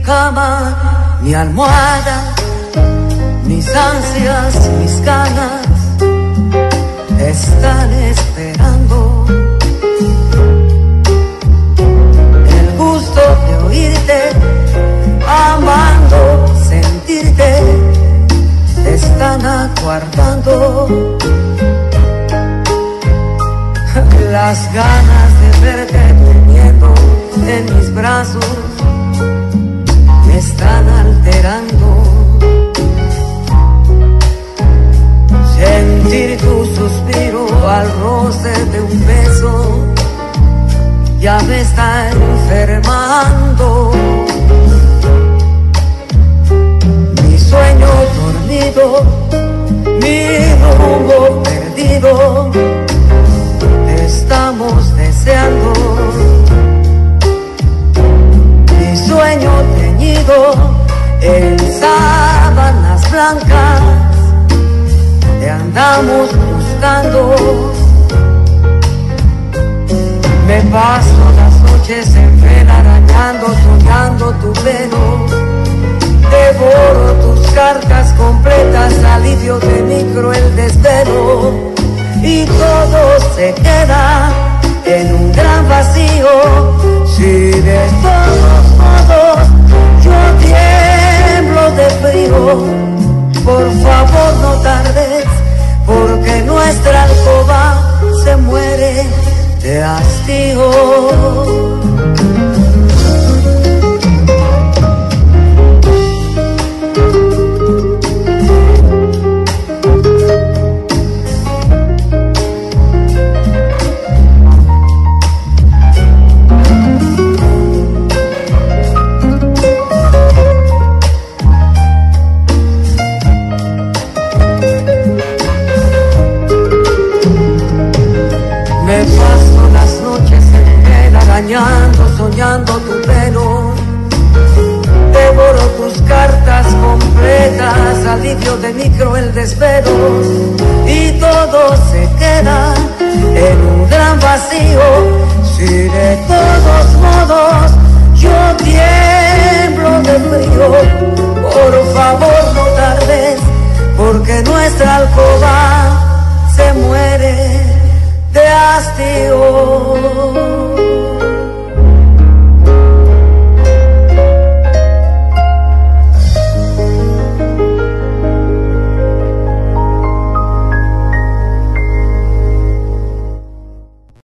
cama, mi almohada, mis ansias, mis ganas están esperando el gusto de oírte, amando, sentirte, están aguardando las ganas de verte durmiendo en mis brazos me están alterando. Sentir tu suspiro al roce de un beso ya me está enfermando. Mi sueño dormido, mi rumbo perdido, estamos deseando. Mi sueño teñido en sábanas blancas, te andamos buscando. Me paso las noches en vela arañando, soñando tu pelo. Devoro tus cartas completas, alivio de mi cruel desvelo. Y todo se queda en un gran vacío. Si de todos modos yo tiemblo de frío, por favor no tardes, porque nuestra alcoba se muere de hastío. Soñando tu pelo, devoro tus cartas completas, alivio de mi cruel desvelo. Y todo